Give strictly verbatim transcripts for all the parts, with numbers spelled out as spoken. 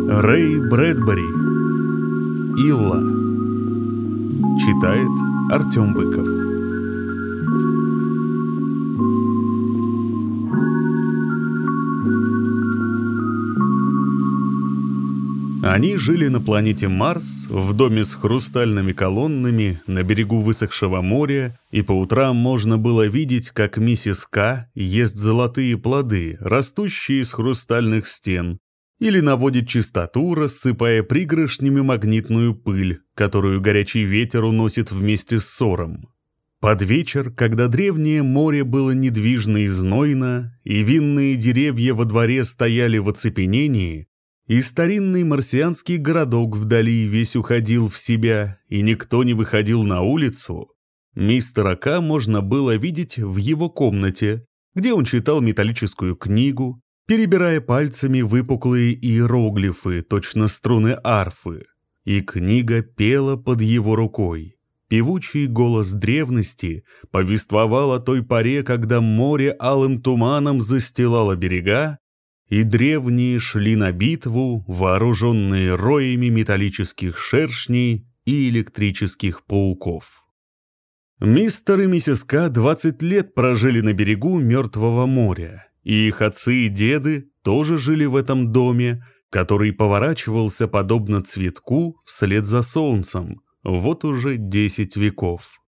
Рэй Брэдбери. Илла. Читает Артем Быков. Они жили на планете Марс, в доме с хрустальными колоннами, на берегу высохшего моря, и по утрам можно было видеть, как миссис К ест золотые плоды, растущие из хрустальных стен, или наводит чистоту, рассыпая пригоршнями магнитную пыль, которую горячий ветер уносит вместе с сором. Под вечер, когда древнее море было недвижно и знойно, и винные деревья во дворе стояли в оцепенении, и старинный марсианский городок вдали весь уходил в себя, и никто не выходил на улицу, мистера К можно было видеть в его комнате, где он читал металлическую книгу, перебирая пальцами выпуклые иероглифы, точно струны арфы, и книга пела под его рукой. Певучий голос древности повествовал о той поре, когда море алым туманом застилало берега, и древние шли на битву, вооруженные роями металлических шершней и электрических пауков. Мистер и миссис К двадцать лет прожили на берегу Мертвого моря, и их отцы и деды тоже жили в этом доме, который поворачивался подобно цветку вслед за солнцем, вот уже десять веков.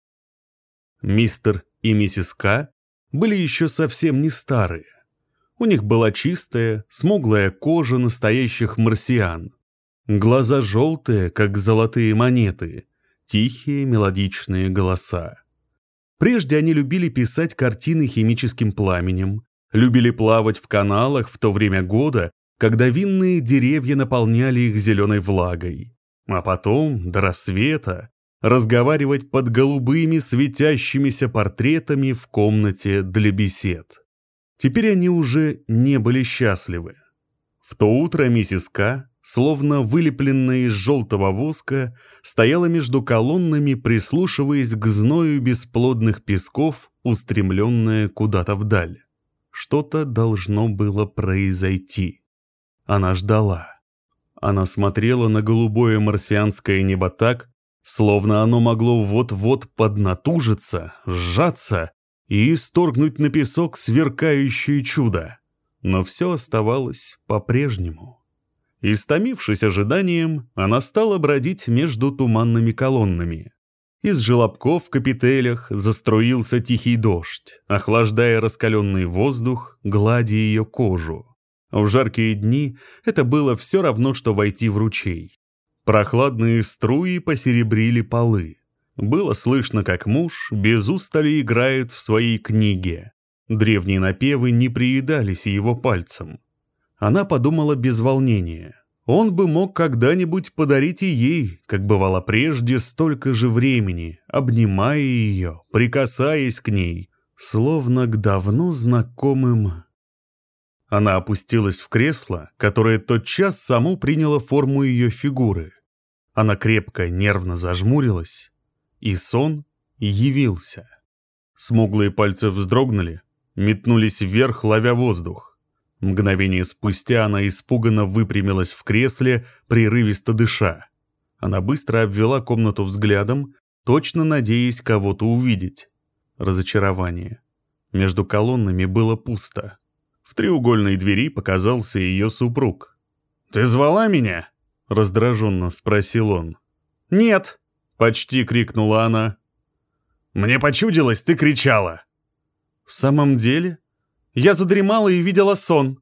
Мистер и миссис К были еще совсем не старые. У них была чистая, смуглая кожа настоящих марсиан. Глаза желтые, как золотые монеты, тихие мелодичные голоса. Прежде они любили писать картины химическим пламенем, любили плавать в каналах в то время года, когда винные деревья наполняли их зеленой влагой. А потом, до рассвета, разговаривать под голубыми светящимися портретами в комнате для бесед. Теперь они уже не были счастливы. В то утро миссис К, словно вылепленная из желтого воска, стояла между колоннами, прислушиваясь к зною бесплодных песков, устремленная куда-то вдаль. Что-то должно было произойти. Она ждала. Она смотрела на голубое марсианское небо так, словно оно могло вот-вот поднатужиться, сжаться и исторгнуть на песок сверкающее чудо. Но все оставалось по-прежнему. Истомившись ожиданием, она стала бродить между туманными колоннами. Из желобков в капителях заструился тихий дождь, охлаждая раскаленный воздух, гладя ее кожу. В жаркие дни это было все равно, что войти в ручей. Прохладные струи посеребрили полы. Было слышно, как муж без устали играет в своей книге. Древние напевы не приедались его пальцем. Она подумала без волнения. Он бы мог когда-нибудь подарить и ей, как бывало прежде, столько же времени, обнимая ее, прикасаясь к ней, словно к давно знакомым. Она опустилась в кресло, которое тотчас само приняло форму ее фигуры. Она крепко, нервно зажмурилась, и сон явился. Смуглые пальцы вздрогнули, метнулись вверх, ловя воздух. Мгновение спустя она испуганно выпрямилась в кресле, прерывисто дыша. Она быстро обвела комнату взглядом, точно надеясь кого-то увидеть. Разочарование. Между колоннами было пусто. В треугольной двери показался ее супруг. «Ты звала меня?» — раздраженно спросил он. «Нет!» — почти крикнула она. «Мне почудилось, ты кричала!» «В самом деле? Я задремала и видела сон».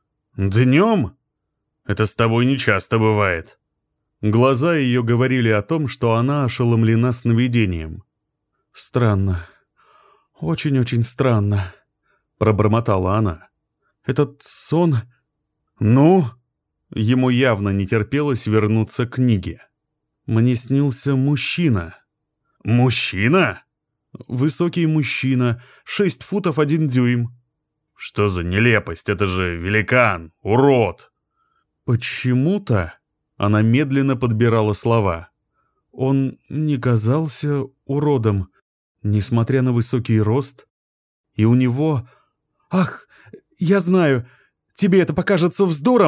«Днем? Это с тобой нечасто бывает». Глаза ее говорили о том, что она ошеломлена сновидением. «Странно. Очень-очень странно», — пробормотала она. «Этот сон...» «Ну?» Ему явно не терпелось вернуться к книге. «Мне снился мужчина». «Мужчина?» «Высокий мужчина, шесть футов один дюйм». «Что за нелепость? Это же великан, урод!» «Почему-то...» Она медленно подбирала слова. «Он не казался уродом, несмотря на высокий рост. И у него... Ах, я знаю, тебе это покажется вздором,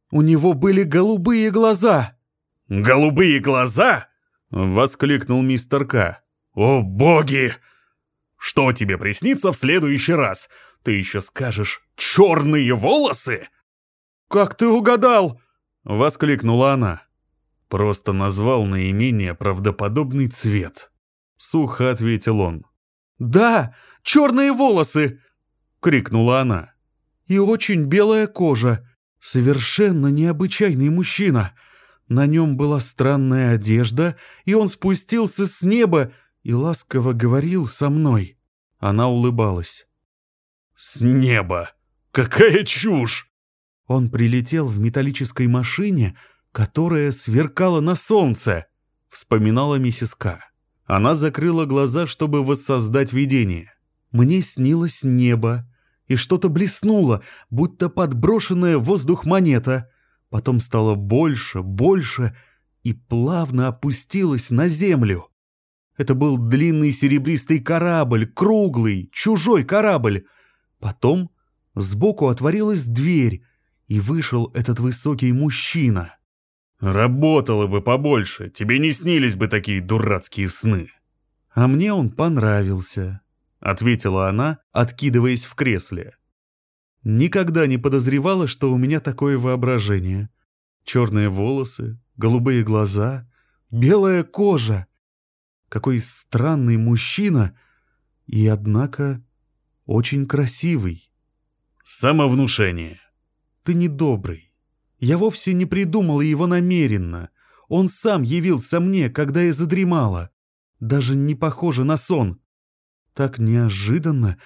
У него были голубые глаза!» «Голубые глаза?» — воскликнул мистер К. «О, боги! Что тебе приснится в следующий раз? Ты еще скажешь «черные волосы»?» «Как ты угадал?» — воскликнула она. «Просто назвал наименее правдоподобный цвет», — сухо ответил он. «Да, черные волосы!» — крикнула она. «И очень белая кожа. Совершенно необычайный мужчина. На нем была странная одежда, и он спустился с неба и ласково говорил со мной». Она улыбалась. «С неба! Какая чушь!» «Он прилетел в металлической машине, которая сверкала на солнце», — вспоминала миссис К. Она закрыла глаза, чтобы воссоздать видение. «Мне снилось небо, и что-то блеснуло, будто подброшенная в воздух монета. Потом стало больше, больше и плавно опустилось на землю. Это был длинный серебристый корабль, круглый, чужой корабль. Потом сбоку отворилась дверь, и вышел этот высокий мужчина». «Работало бы побольше, тебе не снились бы такие дурацкие сны». «А мне он понравился», — ответила она, откидываясь в кресле. «Никогда не подозревала, что у меня такое воображение. Черные волосы, голубые глаза, белая кожа. Какой странный мужчина и, однако, очень красивый». «Самовнушение». «Ты недобрый. Я вовсе не придумала его намеренно. Он сам явился мне, когда я задремала. Даже не похоже на сон. Так неожиданно,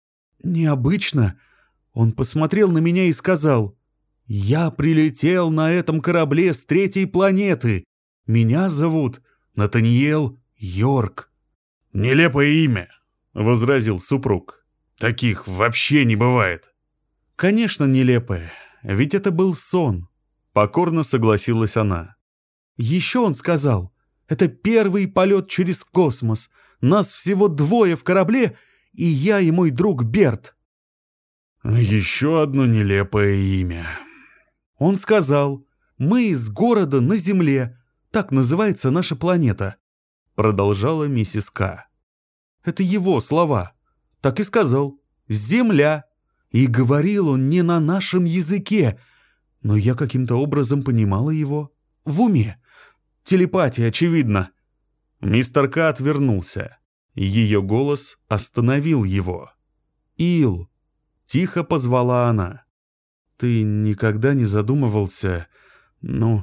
необычно. Он посмотрел на меня и сказал: «Я прилетел на этом корабле с третьей планеты. Меня зовут Натаниэл Йорк». «Нелепое имя», — возразил супруг. «Таких вообще не бывает». «Конечно, нелепое. Ведь это был сон», — покорно согласилась она. «Еще он сказал, это первый полет через космос. Нас всего двое в корабле, и я и мой друг Берт». «Еще одно нелепое имя». Он сказал: «Мы из города на Земле. Так называется наша планета», — продолжала миссис К. «Это его слова. Так и сказал. Земля. И говорил он не на нашем языке, но я каким-то образом понимала его. В уме. Телепатия, очевидно». Мистер К отвернулся. Ее голос остановил его. «Ил», — тихо позвала она. «Ты никогда не задумывался, ну,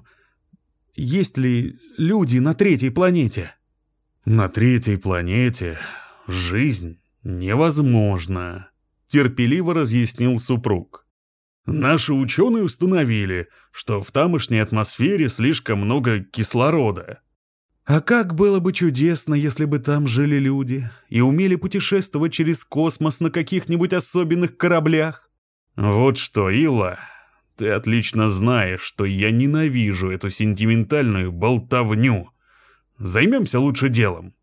есть ли люди на третьей планете?» «На третьей планете жизнь невозможна», — терпеливо разъяснил супруг. «Наши ученые установили, что в тамошней атмосфере слишком много кислорода». «А как было бы чудесно, если бы там жили люди и умели путешествовать через космос на каких-нибудь особенных кораблях?» «Вот что, Илла, ты отлично знаешь, что я ненавижу эту сентиментальную болтовню. Займемся лучше делом».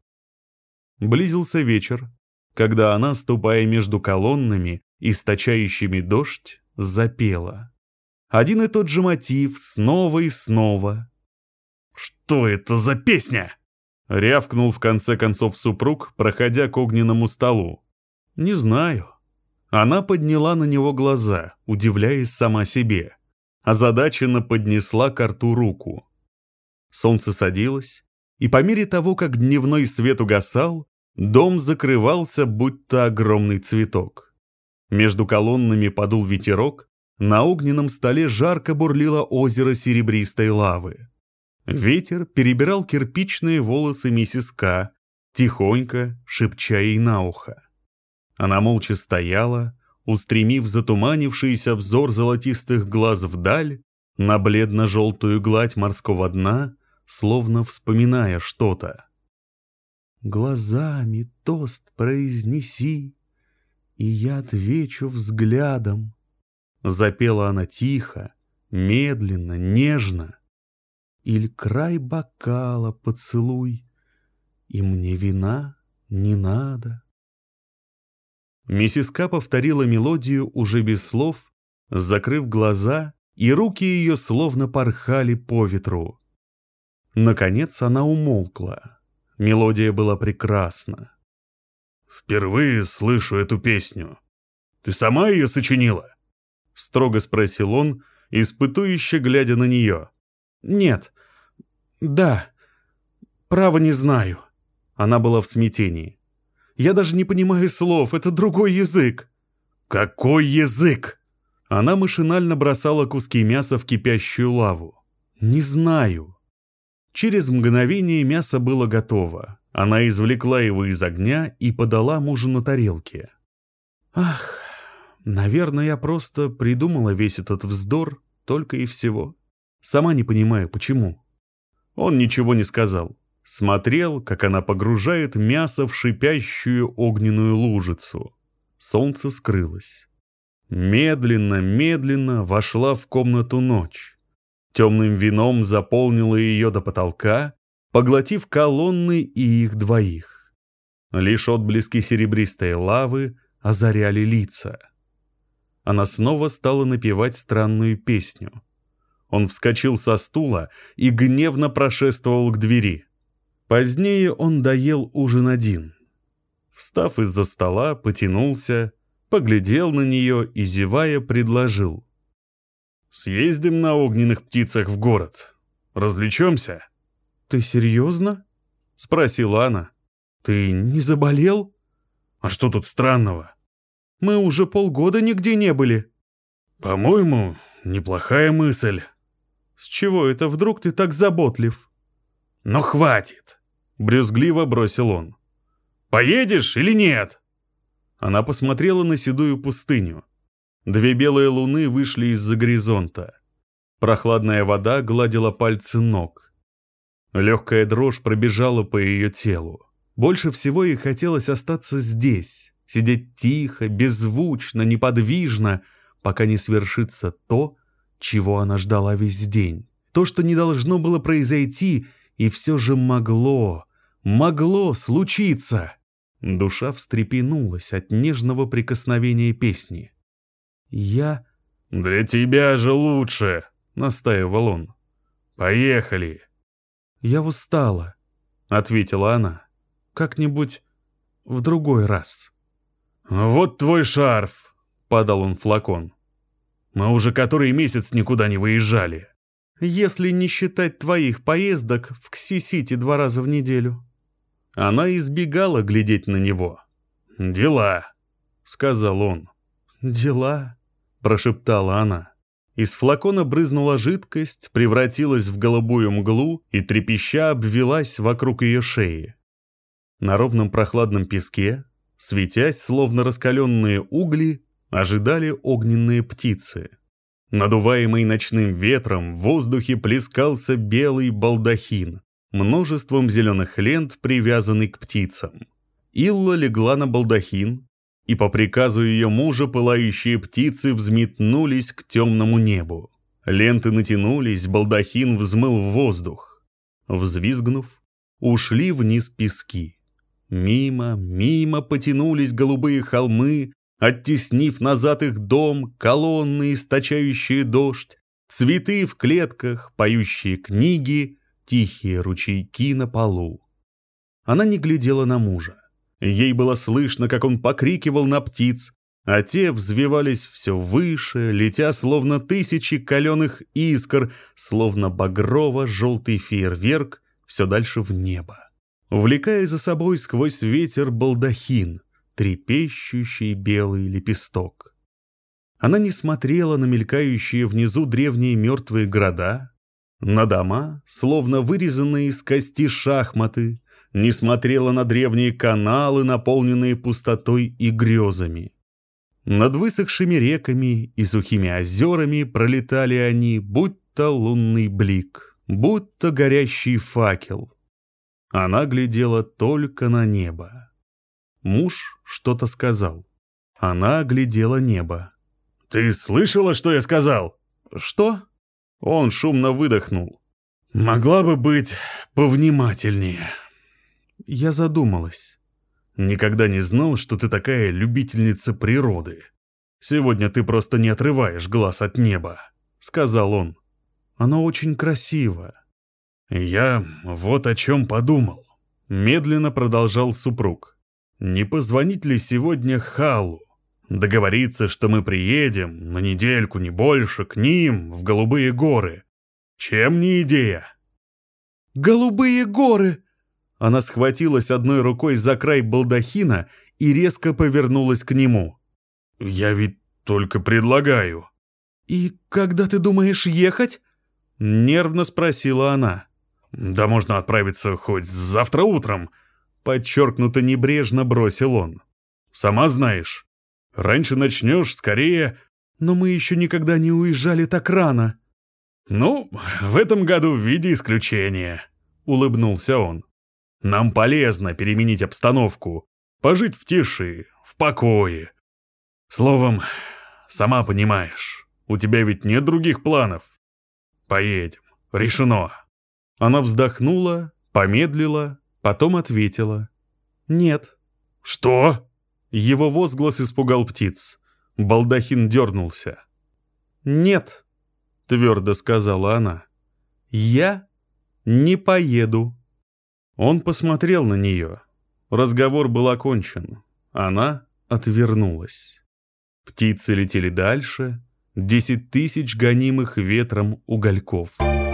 Близился вечер, когда она, ступая между колоннами, источающими дождь, запела. Один и тот же мотив снова и снова. «Что это за песня?» — рявкнул в конце концов супруг, проходя к огненному столу. «Не знаю». Она подняла на него глаза, удивляясь сама себе. Озадаченно поднесла к рту руку. Солнце садилось, и по мере того, как дневной свет угасал, дом закрывался, будто огромный цветок. Между колоннами подул ветерок, на огненном столе жарко бурлило озеро серебристой лавы. Ветер перебирал кирпичные волосы миссис К, тихонько шепча ей на ухо. Она молча стояла, устремив затуманившийся взор золотистых глаз вдаль, на бледно-желтую гладь морского дна, словно вспоминая что-то. «Глазами тост произнеси, и я отвечу взглядом», — запела она тихо, медленно, нежно. «Иль край бокала поцелуй, и мне вина не надо». Миссис К повторила мелодию уже без слов, закрыв глаза и руки ее словно порхали по ветру. Наконец она умолкла. Мелодия была прекрасна. «Впервые слышу эту песню. Ты сама ее сочинила?» — строго спросил он, испытующе глядя на нее. «Нет. Да. Право не знаю». Она была в смятении. «Я даже не понимаю слов, это другой язык». «Какой язык?» Она машинально бросала куски мяса в кипящую лаву. «Не знаю». Через мгновение мясо было готово. Она извлекла его из огня и подала мужу на тарелке. «Ах, наверное, я просто придумала весь этот вздор, только и всего. Сама не понимаю, почему». Он ничего не сказал. Смотрел, как она погружает мясо в шипящую огненную лужицу. Солнце скрылось. Медленно, медленно вошла в комнату ночь. Темным вином заполнила ее до потолка, поглотив колонны и их двоих. Лишь отблески серебристой лавы озаряли лица. Она снова стала напевать странную песню. Он вскочил со стула и гневно прошествовал к двери. Позднее он доел ужин один. Встав из-за стола, потянулся, поглядел на нее и, зевая, предложил. «Съездим на огненных птицах в город. Развлечемся?» «Ты серьезно?» — спросила она. «Ты не заболел?» «А что тут странного?» «Мы уже полгода нигде не были». «По-моему, неплохая мысль». «С чего это вдруг ты так заботлив?» «Ну хватит!» — брюзгливо бросил он. «Поедешь или нет?» Она посмотрела на седую пустыню. Две белые луны вышли из-за горизонта. Прохладная вода гладила пальцы ног. Легкая дрожь пробежала по ее телу. Больше всего ей хотелось остаться здесь, сидеть тихо, беззвучно, неподвижно, пока не свершится то, чего она ждала весь день. То, что не должно было произойти, и все же могло, могло случиться. Душа встрепенулась от нежного прикосновения песни. «Я...» «Для тебя же лучше», — настаивал он. «Поехали». «Я устала», — ответила она. «Как-нибудь в другой раз». «Вот твой шарф», — подал он флакон. «Мы уже который месяц никуда не выезжали». «Если не считать твоих поездок в Кси-Сити два раза в неделю». Она избегала глядеть на него. «Дела», — сказал он. «Дела», — прошептала она. Из флакона брызнула жидкость, превратилась в голубую мглу и трепеща обвелась вокруг ее шеи. На ровном прохладном песке, светясь, словно раскаленные угли, ожидали огненные птицы. Надуваемый ночным ветром в воздухе плескался белый балдахин, множеством зеленых лент, привязанный к птицам. Илла легла на балдахин, и по приказу ее мужа пылающие птицы взметнулись к темному небу. Ленты натянулись, балдахин взмыл в воздух. Взвизгнув, ушли вниз пески. Мимо, мимо потянулись голубые холмы, оттеснив назад их дом, колонны, источающие дождь, цветы в клетках, поющие книги, тихие ручейки на полу. Она не глядела на мужа. Ей было слышно, как он покрикивал на птиц, а те взвивались все выше, летя словно тысячи каленых искр, словно багрово-желтый фейерверк все дальше в небо, увлекая за собой сквозь ветер балдахин, трепещущий белый лепесток. Она не смотрела на мелькающие внизу древние мертвые города, на дома, словно вырезанные из кости шахматы, не смотрела на древние каналы, наполненные пустотой и грезами. Над высохшими реками и сухими озерами пролетали они, будто лунный блик, будто горящий факел. Она глядела только на небо. Муж что-то сказал. Она глядела небо. «Ты слышала, что я сказал?» «Что?» Он шумно выдохнул. «Могла бы быть повнимательнее». Я задумалась. «Никогда не знал, что ты такая любительница природы. Сегодня ты просто не отрываешь глаз от неба». сказал он. «Оно очень красиво». «Я вот о чем подумал», — медленно продолжал супруг. «Не позвонить ли сегодня Халу? Договориться, что мы приедем на недельку, не больше, к ним, в Голубые горы. Чем не идея?» «Голубые горы!» Она схватилась одной рукой за край балдахина и резко повернулась к нему. «Я ведь только предлагаю». «И когда ты думаешь ехать?» — нервно спросила она. «Да можно отправиться хоть завтра утром», — подчеркнуто небрежно бросил он. «Сама знаешь, раньше начнешь, скорее...» «Но мы еще никогда не уезжали так рано». «Ну, в этом году в виде исключения», — улыбнулся он. «Нам полезно переменить обстановку, пожить в тиши, в покое. Словом, сама понимаешь, у тебя ведь нет других планов. Поедем, решено». Она вздохнула, помедлила, потом ответила. «Нет». «Что?» Его возглас испугал птиц. Балдахин дернулся. «Нет», — твердо сказала она. «Я не поеду». Он посмотрел на нее. Разговор был окончен. Она отвернулась. Птицы летели дальше. Десять тысяч гонимых ветром угольков.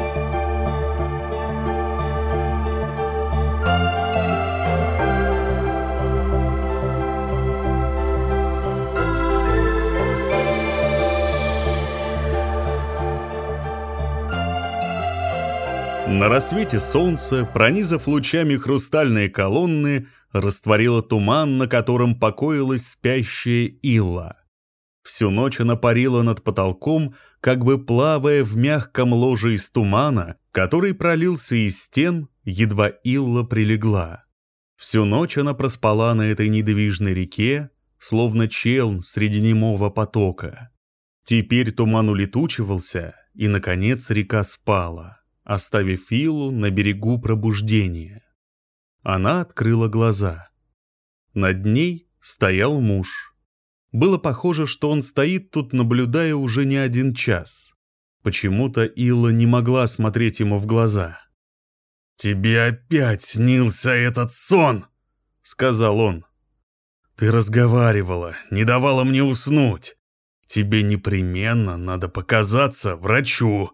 На рассвете солнце, пронизав лучами хрустальные колонны, растворило туман, на котором покоилась спящая Илла. Всю ночь она парила над потолком, как бы плавая в мягком ложе из тумана, который пролился из стен, едва Илла прилегла. Всю ночь она проспала на этой недвижной реке, словно челн среди немого потока. Теперь туман улетучивался, и, наконец, река спала, оставив Иллу на берегу пробуждения. Она открыла глаза. Над ней стоял муж. Было похоже, что он стоит тут, наблюдая уже не один час. Почему-то Илла не могла смотреть ему в глаза. «Тебе опять снился этот сон!» — сказал он. «Ты разговаривала, не давала мне уснуть. Тебе непременно надо показаться врачу».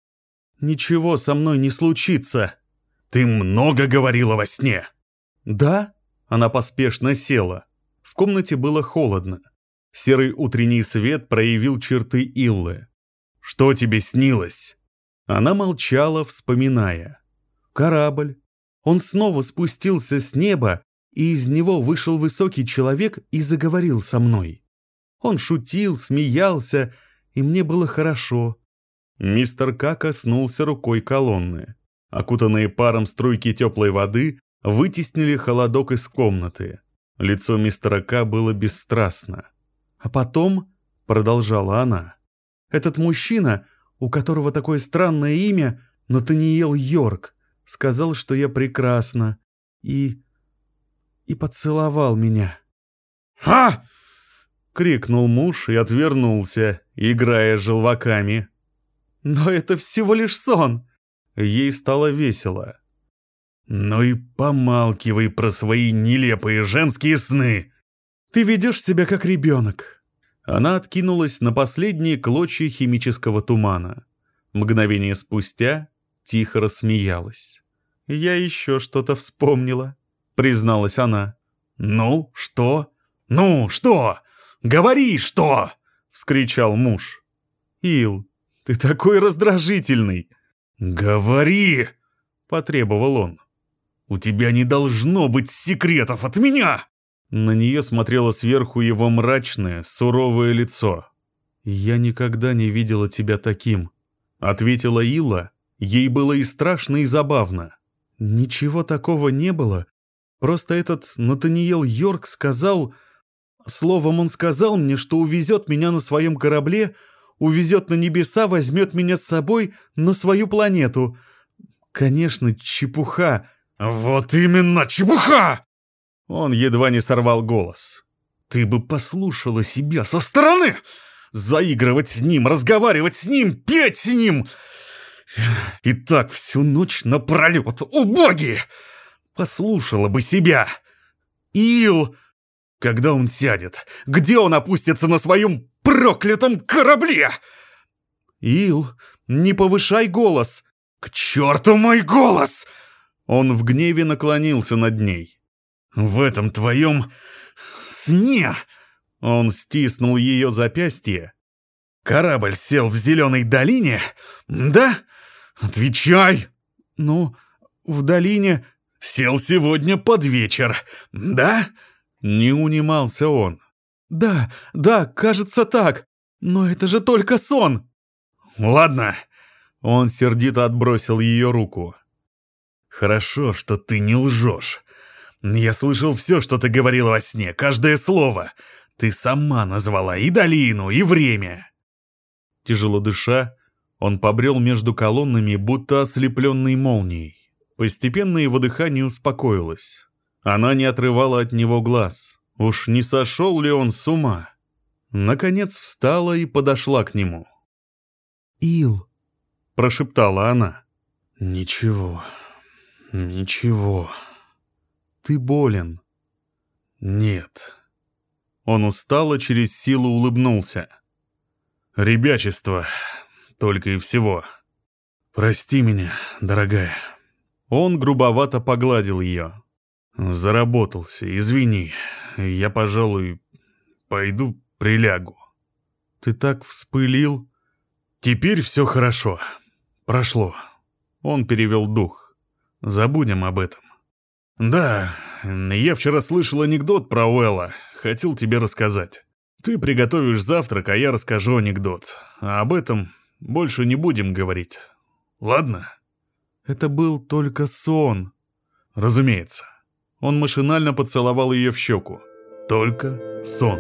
«Ничего со мной не случится». «Ты много говорила во сне». «Да?» — она поспешно села. В комнате было холодно. Серый утренний свет проявил черты Иллы. «Что тебе снилось?» Она молчала, вспоминая. «Корабль. Он снова спустился с неба, и из него вышел высокий человек и заговорил со мной. Он шутил, смеялся, и мне было хорошо». Мистер К коснулся рукой колонны. Окутанные паром струйки теплой воды вытеснили холодок из комнаты. Лицо мистера К было бесстрастно. «А потом», — продолжала она, — «этот мужчина, у которого такое странное имя, Натаниэл Йорк, сказал, что я прекрасна, и... и поцеловал меня». «Ха!» — крикнул муж и отвернулся, играя желваками. «Но это всего лишь сон!» Ей стало весело. «Ну и помалкивай про свои нелепые женские сны!» «Ты ведешь себя как ребенок!» Она откинулась на последние клочья химического тумана. Мгновение спустя тихо рассмеялась. «Я еще что-то вспомнила», — призналась она. «Ну, что? Ну, что? Говори, что?» — вскричал муж. «Ил, ты такой раздражительный!» «Говори!» — потребовал он. «У тебя не должно быть секретов от меня!» На нее смотрело сверху его мрачное, суровое лицо. «Я никогда не видела тебя таким», — ответила Илла. Ей было и страшно, и забавно. «Ничего такого не было. Просто этот Натаниэл Йорк сказал... Словом, он сказал мне, что увезет меня на своем корабле, увезет на небеса, возьмет меня с собой на свою планету. Конечно, чепуха». «Вот именно, чепуха!» Он едва не сорвал голос. «Ты бы послушала себя со стороны! заигрывать с ним, разговаривать с ним, петь с ним. И так всю ночь напролет, убогие! Послушала бы себя. Ил! Когда он сядет? Где он опустится на своем проклятом корабле? Ил, не повышай голос. К черту мой голос! Он в гневе наклонился над ней. В этом твоем сне... Он стиснул ее запястье. Корабль сел в зеленой долине? Да? Отвечай! Ну, в долине... Сел сегодня под вечер, да? Не унимался он. Да, да, кажется так. Но это же только сон. Ладно. Он сердито отбросил ее руку. Хорошо, что ты не лжешь. Я слышал все, что ты говорила во сне, каждое слово. Ты сама назвала и долину, и время. Тяжело дыша, он побрел между колоннами, будто ослепленный молнией. Постепенно его дыхание успокоилось. Она не отрывала от него глаз. Уж не сошел ли он с ума? Наконец встала и подошла к нему. «Ил», — прошептала она. «Ничего, ничего. Ты болен». «Нет». Он устало через силу улыбнулся. «Ребячество, только и всего. Прости меня, дорогая». Он грубовато погладил ее. «Заработался, извини. Я, пожалуй, пойду прилягу». «Ты так вспылил?» «Теперь все хорошо. Прошло». Он перевел дух. «Забудем об этом». «Да, я вчера слышал анекдот про Уэлла. Хотел тебе рассказать. Ты приготовишь завтрак, а я расскажу анекдот. А об этом больше не будем говорить. Ладно?» Это был только сон. Разумеется. Он машинально поцеловал ее в щеку. Только сон.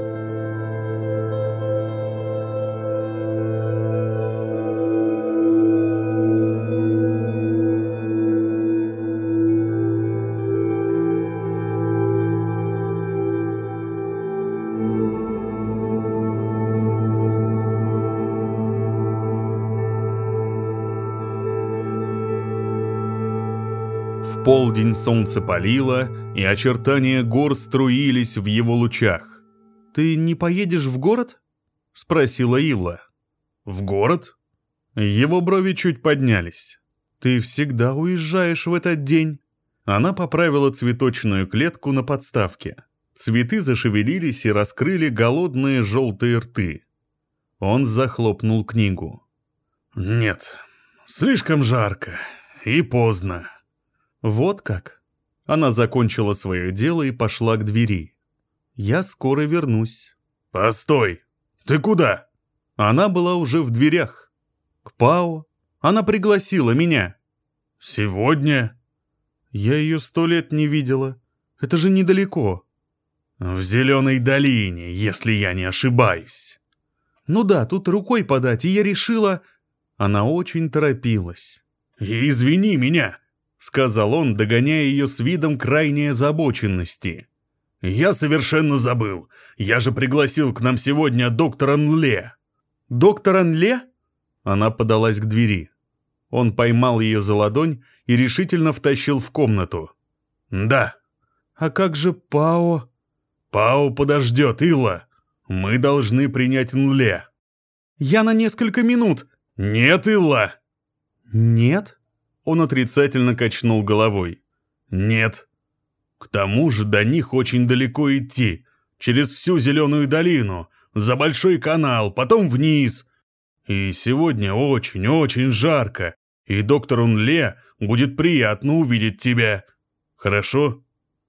В полдень солнце палило, и очертания гор струились в его лучах. «Ты не поедешь в город?» — спросила Илла. «В город?» Его брови чуть поднялись. «Ты всегда уезжаешь в этот день?» Она поправила цветочную клетку на подставке. Цветы зашевелились и раскрыли голодные желтые рты. Он захлопнул книгу. «Нет, слишком жарко и поздно». «Вот как?» Она закончила свое дело и пошла к двери. «Я скоро вернусь». «Постой! Ты куда?» Она была уже в дверях. «К Пао. Она пригласила меня». «Сегодня?» «Я ее сто лет не видела. Это же недалеко». «В Зеленой долине, если я не ошибаюсь». «Ну да, тут рукой подать, и я решила...» Она очень торопилась. «Извини меня», — сказал он, догоняя ее с видом крайней озабоченности. «Я совершенно забыл. Я же пригласил к нам сегодня доктора Нле». «Доктора Нле?» Она подалась к двери. Он поймал ее за ладонь и решительно втащил в комнату. «Да». «А как же Пао?» «Пао подождет, Илла. Мы должны принять Нле». «Я на несколько минут». «Нет, Илла». «Нет?» Он отрицательно качнул головой. «Нет. К тому же до них очень далеко идти. Через всю Зеленую долину, за Большой канал, потом вниз. И сегодня очень-очень жарко, и доктору Нле будет приятно увидеть тебя. Хорошо?»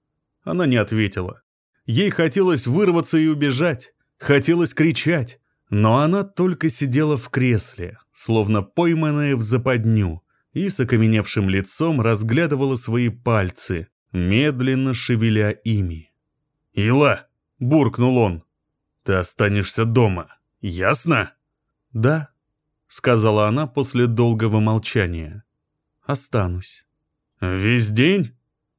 Она не ответила. Ей хотелось вырваться и убежать, хотелось кричать, но она только сидела в кресле, словно пойманная в западню, и с окаменевшим лицом разглядывала свои пальцы, медленно шевеля ими. «Ила!» — буркнул он. «Ты останешься дома, ясно?» «Да», — сказала она после долгого молчания. «Останусь». «Весь день?»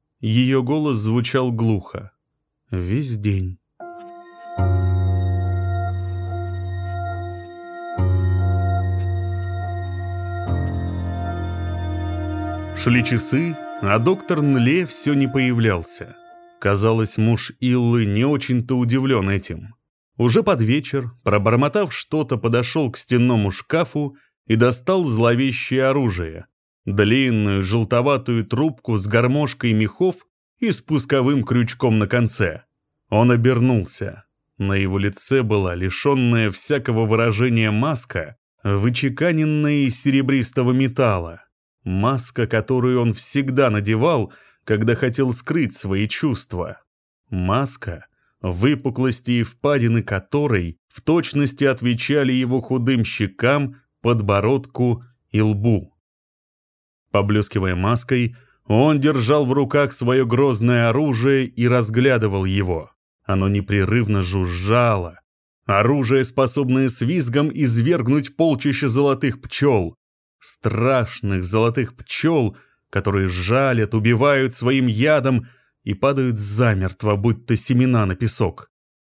Ее голос звучал глухо. «Весь день». Шли часы, а доктор Нле все не появлялся. Казалось, муж Иллы не очень-то удивлен этим. Уже под вечер, пробормотав что-то, подошел к стенному шкафу и достал зловещее оружие. Длинную желтоватую трубку с гармошкой мехов и спусковым крючком на конце. Он обернулся. На его лице была лишенная всякого выражения маска, вычеканенная из серебристого металла. Маска, которую он всегда надевал, когда хотел скрыть свои чувства. Маска, выпуклости и впадины которой в точности отвечали его худым щекам, подбородку и лбу. Поблескивая маской, он держал в руках свое грозное оружие и разглядывал его. Оно непрерывно жужжало. Оружие, способное с визгом извергнуть полчища золотых пчел. Страшных золотых пчел, которые жалят, убивают своим ядом и падают замертво, будто семена на песок.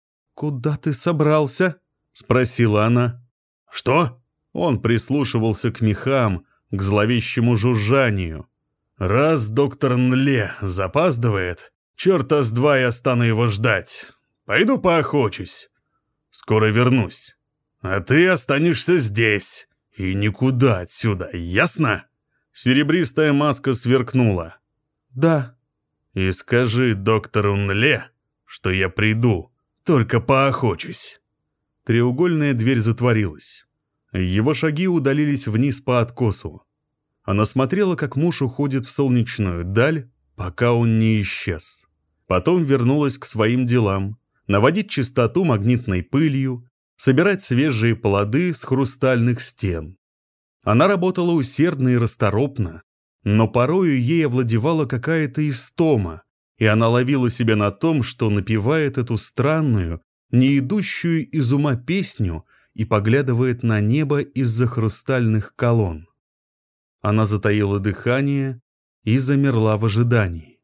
«Куда ты собрался?» — спросила она. «Что?» Он прислушивался к мехам, к зловещему жужжанию. «Раз доктор Нле запаздывает, черта с два я стану его ждать. Пойду поохочусь. Скоро вернусь. А ты останешься здесь и никуда отсюда, ясно?» Серебристая маска сверкнула. «Да». «И скажи доктору Нле, что я приду, только поохочусь». Треугольная дверь затворилась. Его шаги удалились вниз по откосу. Она смотрела, как муж уходит в солнечную даль, пока он не исчез. Потом вернулась к своим делам, наводить чистоту магнитной пылью, собирать свежие плоды с хрустальных стен. Она работала усердно и расторопно, но порою ей овладевала какая-то истома, и она ловила себя на том, что напевает эту странную, не идущую из ума песню и поглядывает на небо из-за хрустальных колонн. Она затаила дыхание и замерла в ожидании.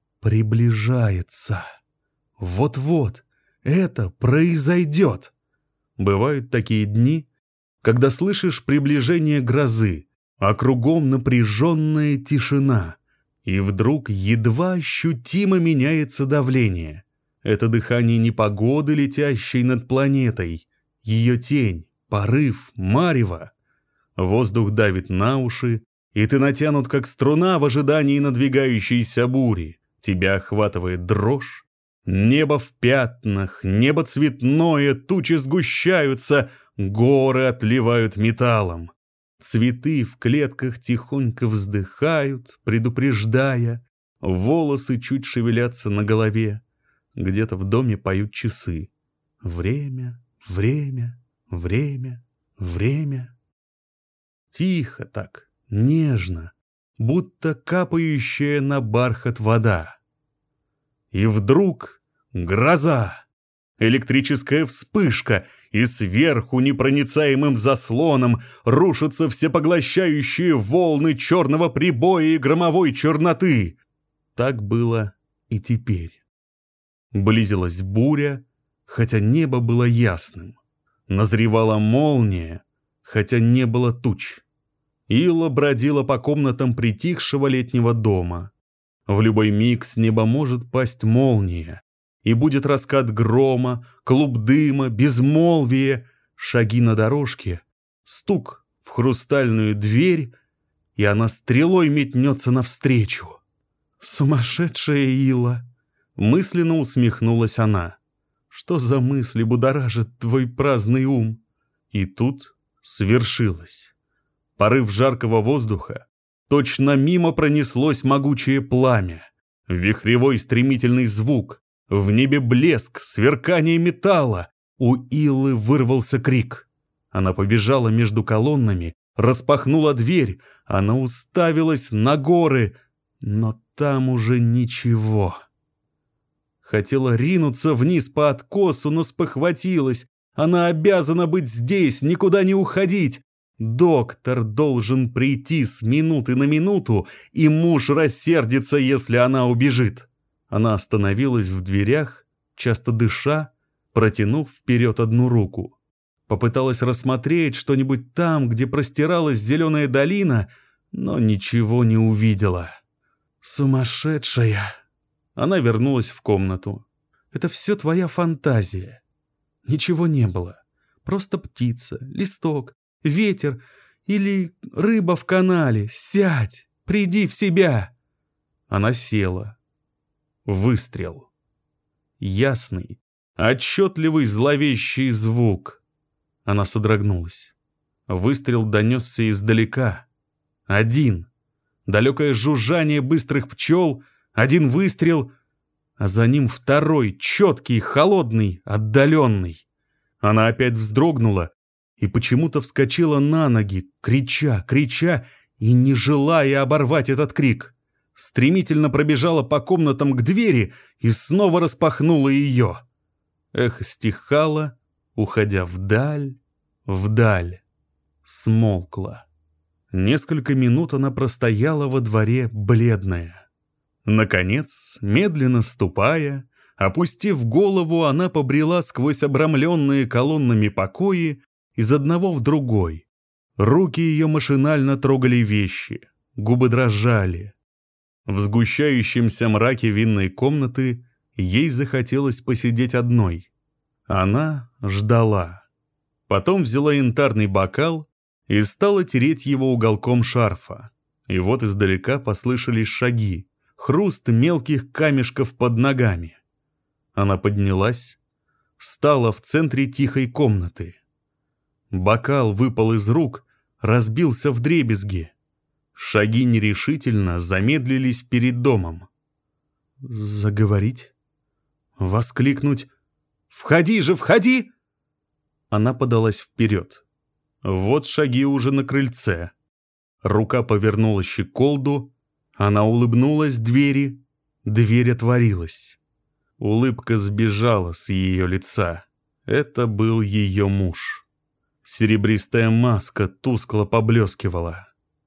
Приближается. Вот-вот, это произойдет. Бывают такие дни, когда слышишь приближение грозы, а кругом напряженная тишина, и вдруг едва ощутимо меняется давление. Это дыхание непогоды, летящей над планетой, ее тень, порыв, марево. Воздух давит на уши, и ты натянут как струна в ожидании надвигающейся бури. Тебя охватывает дрожь. Небо в пятнах, небо цветное, тучи сгущаются, горы отливают металлом. Цветы в клетках тихонько вздыхают, предупреждая. Волосы чуть шевелятся на голове. Где-то в доме поют часы. Время, время, время, время. Тихо так, нежно, будто капающая на бархат вода. И вдруг гроза, электрическая вспышка, и сверху непроницаемым заслоном рушатся всепоглощающие волны черного прибоя и громовой черноты. Так было и теперь. Близилась буря, хотя небо было ясным. Назревала молния, хотя не было туч. Илла бродила по комнатам притихшего летнего дома. В любой миг с неба может пасть молния, и будет раскат грома, клуб дыма, безмолвие, шаги на дорожке, стук в хрустальную дверь, и она стрелой метнется навстречу. «Сумасшедшая Илла!» — мысленно усмехнулась она. «Что за мысли будоражит твой праздный ум?» И тут свершилось. Порыв жаркого воздуха, точно мимо пронеслось могучее пламя, вихревой стремительный звук, в небе блеск, сверкание металла. У Иллы вырвался крик. Она побежала между колоннами, распахнула дверь, она уставилась на горы, но там уже ничего. Хотела ринуться вниз по откосу, но спохватилась. Она обязана быть здесь, никуда не уходить. Доктор должен прийти с минуты на минуту, и муж рассердится, если она убежит. Она остановилась в дверях, часто дыша, протянув вперед одну руку. Попыталась рассмотреть что-нибудь там, где простиралась зеленая долина, но ничего не увидела. Сумасшедшая! Она вернулась в комнату. Это все твоя фантазия. Ничего не было. Просто птица, листок, ветер или рыба в канале. Сядь, приди в себя. Она села. Выстрел. Ясный, отчетливый зловещий звук. Она содрогнулась. Выстрел донесся издалека. Один. Далекое жужжание быстрых пчел. Один выстрел, а за ним второй, четкий, холодный, отдаленный. Она опять вздрогнула и почему-то вскочила на ноги, крича, крича и не желая оборвать этот крик. Стремительно пробежала по комнатам к двери и снова распахнула ее. Эхо стихало, уходя вдаль, вдаль. Смолкло. Несколько минут она простояла во дворе, бледная. Наконец, медленно ступая, опустив голову, она побрела сквозь обрамленные колоннами покои из одного в другой. Руки ее машинально трогали вещи, губы дрожали. В сгущающемся мраке винной комнаты ей захотелось посидеть одной. Она ждала. Потом взяла янтарный бокал и стала тереть его уголком шарфа. И вот издалека послышались шаги, хруст мелких камешков под ногами. Она поднялась, встала в центре тихой комнаты. Бокал выпал из рук, разбился вдребезги. Шаги нерешительно замедлились перед домом. Заговорить? Воскликнуть: «Входи же, входи!» Она подалась вперед. Вот шаги уже на крыльце. Рука повернула щеколду, она улыбнулась двери, дверь отворилась. Улыбка сбежала с ее лица. Это был ее муж. Серебристая маска тускло поблескивала.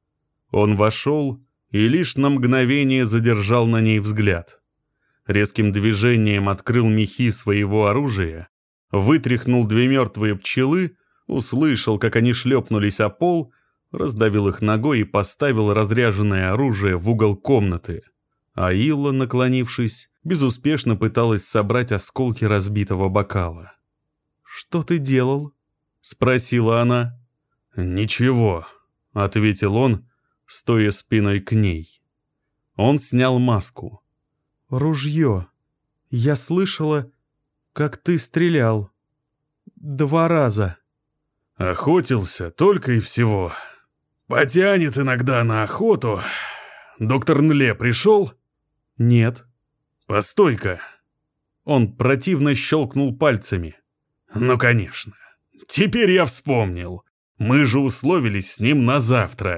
Он вошел и лишь на мгновение задержал на ней взгляд. Резким движением открыл мехи своего оружия, вытряхнул две мертвые пчелы, услышал, как они шлепнулись о пол, раздавил их ногой и поставил разряженное оружие в угол комнаты. А Илла, наклонившись, безуспешно пыталась собрать осколки разбитого бокала. «Что ты делал?» — спросила она. «Ничего», — ответил он, стоя спиной к ней. Он снял маску. «Ружье. Я слышала, как ты стрелял. Два раза». «Охотился только и всего. Потянет иногда на охоту. Доктор Нле пришел?» «Нет». «Постой-ка». Он противно щелкнул пальцами. «Ну, конечно. Теперь я вспомнил. Мы же условились с ним на завтра.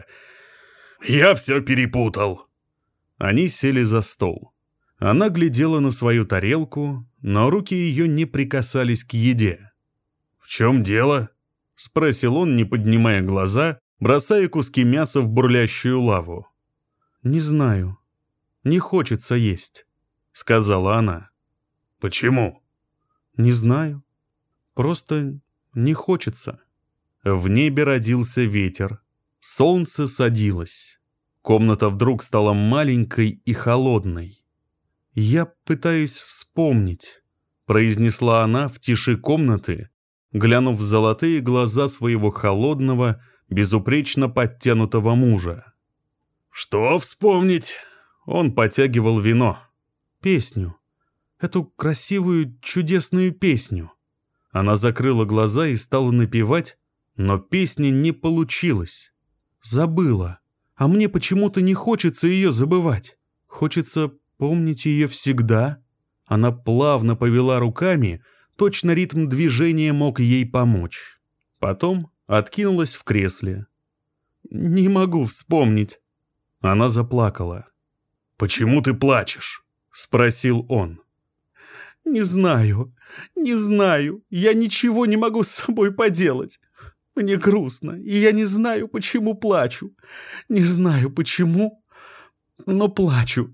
Я все перепутал». Они сели за стол. Она глядела на свою тарелку, но руки ее не прикасались к еде. «В чем дело?» — спросил он, не поднимая глаза, бросая куски мяса в бурлящую лаву. «Не знаю. Не хочется есть», — сказала она. «Почему?» «Не знаю. Просто не хочется». В небе родился ветер. Солнце садилось. Комната вдруг стала маленькой и холодной. «Я пытаюсь вспомнить», — произнесла она в тиши комнаты, глянув в золотые глаза своего холодного, безупречно подтянутого мужа. «Что вспомнить?» Он потягивал вино. «Песню. Эту красивую, чудесную песню». Она закрыла глаза и стала напевать, но песня не получилась. Забыла. А мне почему-то не хочется ее забывать. Хочется помнить ее всегда. Она плавно повела руками, точно ритм движения мог ей помочь. Потом откинулась в кресле. «Не могу вспомнить». Она заплакала. «Почему ты плачешь?» — спросил он. «Не знаю, не знаю. Я ничего не могу с собой поделать. Мне грустно, и я не знаю, почему плачу. Не знаю, почему, но плачу».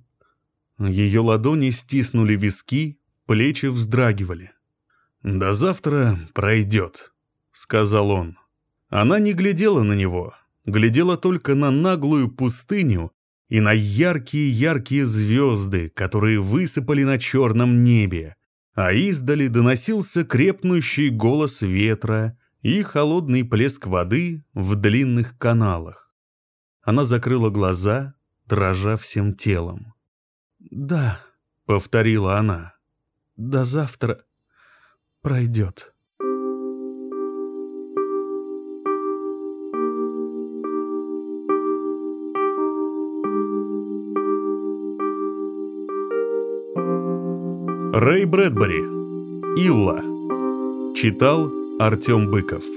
Ее ладони стиснули виски, плечи вздрагивали. «До завтра пройдет», — сказал он. Она не глядела на него, глядела только на наглую пустыню и на яркие-яркие звезды, которые высыпали на черном небе, а издали доносился крепнущий голос ветра и холодный плеск воды в длинных каналах. Она закрыла глаза, дрожа всем телом. «Да», — повторила она, — «до завтра пройдет». Рэй Брэдбери. Илла. Читал Артем Быков.